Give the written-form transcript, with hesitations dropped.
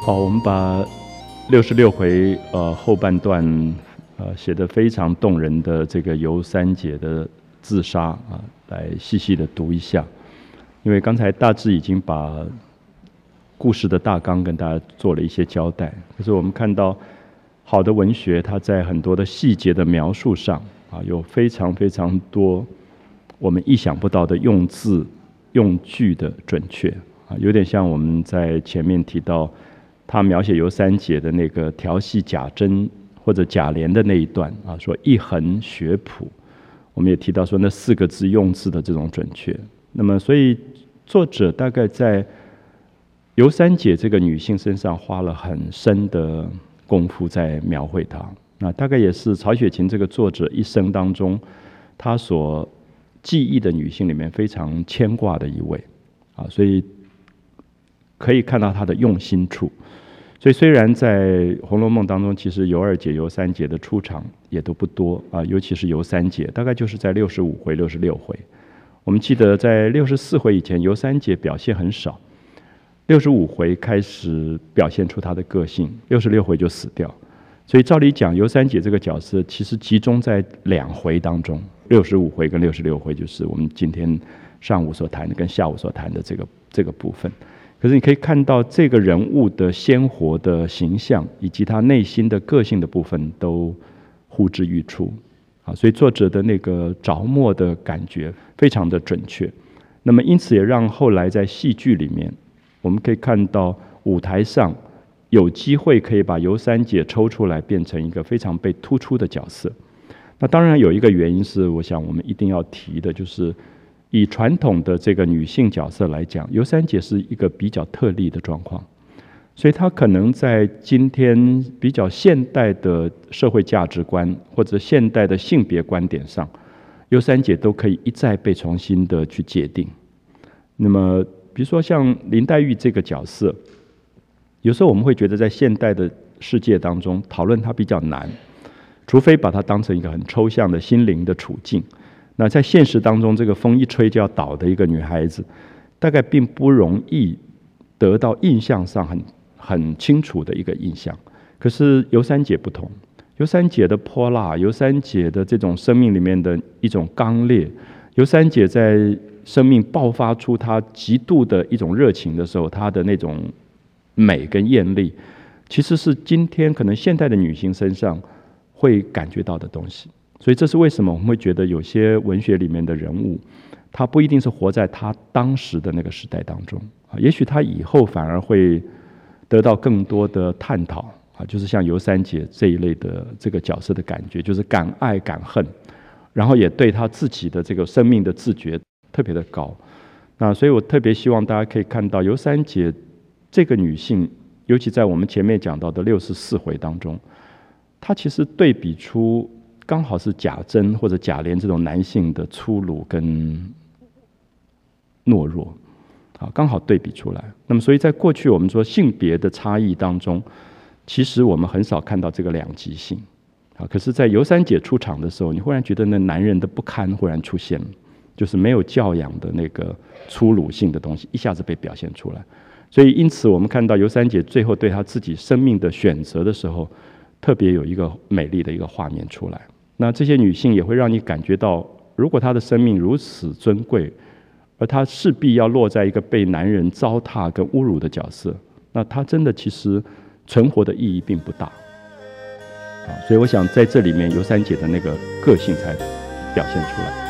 好，我们把66回后半段写得非常动人的这个尤三姐的自杀来细细的读一下。因为刚才大致已经把故事的大纲跟大家做了一些交代，可是我们看到好的文学，它在很多的细节的描述上有非常非常多我们意想不到的用字用句的准确有点像我们在前面提到他描写尤三姐的那个调戏贾珍或者贾琏的那一段说一横学谱，我们也提到说那4个字用字的这种准确。那么所以作者大概在尤三姐这个女性身上花了很深的功夫在描绘她，那大概也是曹雪芹这个作者一生当中他所记忆的女性里面非常牵挂的一位所以可以看到她的用心处。所以虽然在《红楼梦》当中，其实尤二姐、尤三姐的出场也都不多尤其是尤三姐，大概就是在65回、66回。我们记得在64回以前，尤三姐表现很少，65回开始表现出她的个性，66回就死掉。所以照理讲，尤三姐这个角色其实集中在2回当中，65回跟66回，就是我们今天上午所谈的跟下午所谈的这个部分。可是你可以看到这个人物的鲜活的形象以及他内心的个性的部分都呼之欲出所以作者的那个着墨的感觉非常的准确。那么因此也让后来在戏剧里面，我们可以看到舞台上有机会可以把尤三姐抽出来变成一个非常被突出的角色。那当然有一个原因是我想我们一定要提的，就是以传统的这个女性角色来讲，尤三姐是一个比较特例的状况，所以她可能在今天比较现代的社会价值观或者现代的性别观点上，尤三姐都可以一再被重新的去界定。那么比如说像林黛玉这个角色，有时候我们会觉得在现代的世界当中讨论它比较难，除非把它当成一个很抽象的心灵的处境。那在现实当中，这个风一吹就要倒的一个女孩子，大概并不容易得到印象上很清楚的一个印象。可是尤三姐不同，尤三姐的泼辣，尤三姐的这种生命里面的一种刚烈，尤三姐在生命爆发出她极度的一种热情的时候，她的那种美跟艳丽，其实是今天可能现代的女性身上会感觉到的东西。所以这是为什么我们会觉得有些文学里面的人物，他不一定是活在他当时的那个时代当中也许他以后反而会得到更多的探讨就是像尤三姐这一类的这个角色的感觉，就是敢爱敢恨，然后也对他自己的这个生命的自觉特别的高。那所以我特别希望大家可以看到尤三姐这个女性，尤其在我们前面讲到的64回当中，她其实对比出刚好是贾珍或者贾琏这种男性的粗鲁跟懦弱刚好对比出来。那么所以在过去我们说性别的差异当中，其实我们很少看到这个两极性可是在尤三姐出场的时候，你忽然觉得那男人的不堪忽然出现了，就是没有教养的那个粗鲁性的东西一下子被表现出来。所以因此我们看到尤三姐最后对她自己生命的选择的时候，特别有一个美丽的一个画面出来。那这些女性也会让你感觉到，如果她的生命如此尊贵，而她势必要落在一个被男人糟蹋跟侮辱的角色，那她真的其实存活的意义并不大所以我想在这里面尤三姐的那个个性才表现出来。